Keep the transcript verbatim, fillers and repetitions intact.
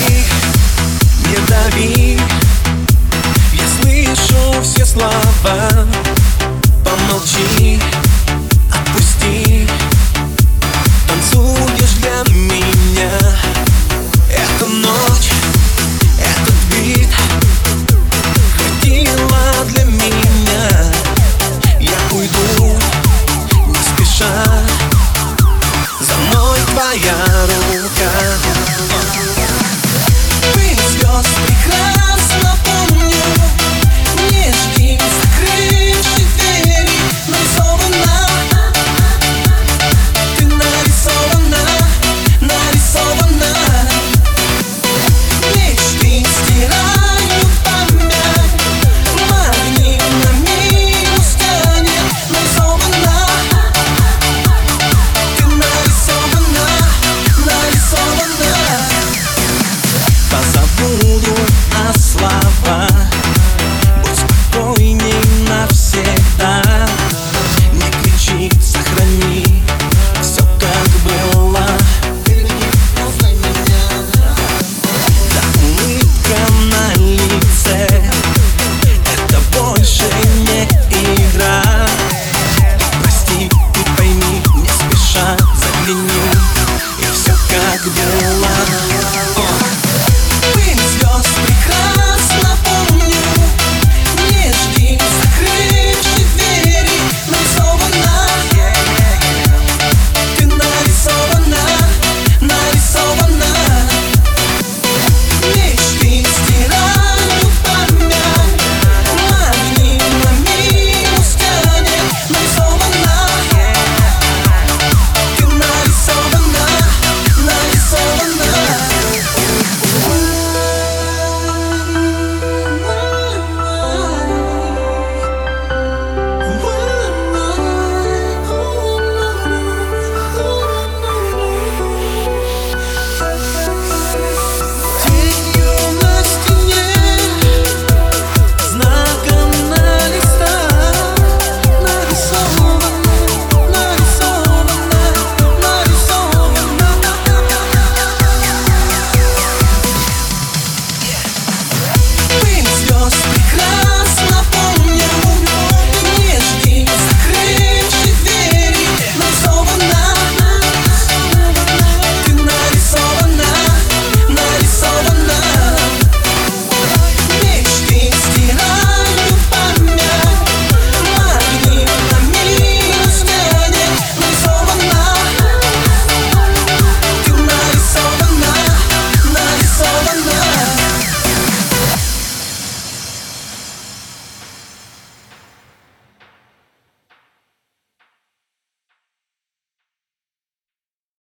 молчи, не дави. Я слышу все слова. Помолчи, отпусти. Танцуешь для меня. Эта ночь, этот бит хватило для меня. Я уйду не спеша, за мной твоя рука. Пыль звезд прекрасно помню. Не жди, закрывши двери. Нарисована, ты нарисована, нарисована. Мечты стирают память, магнитами устранит. Нарисована, ты нарисована, нарисована. Позабуду о словах.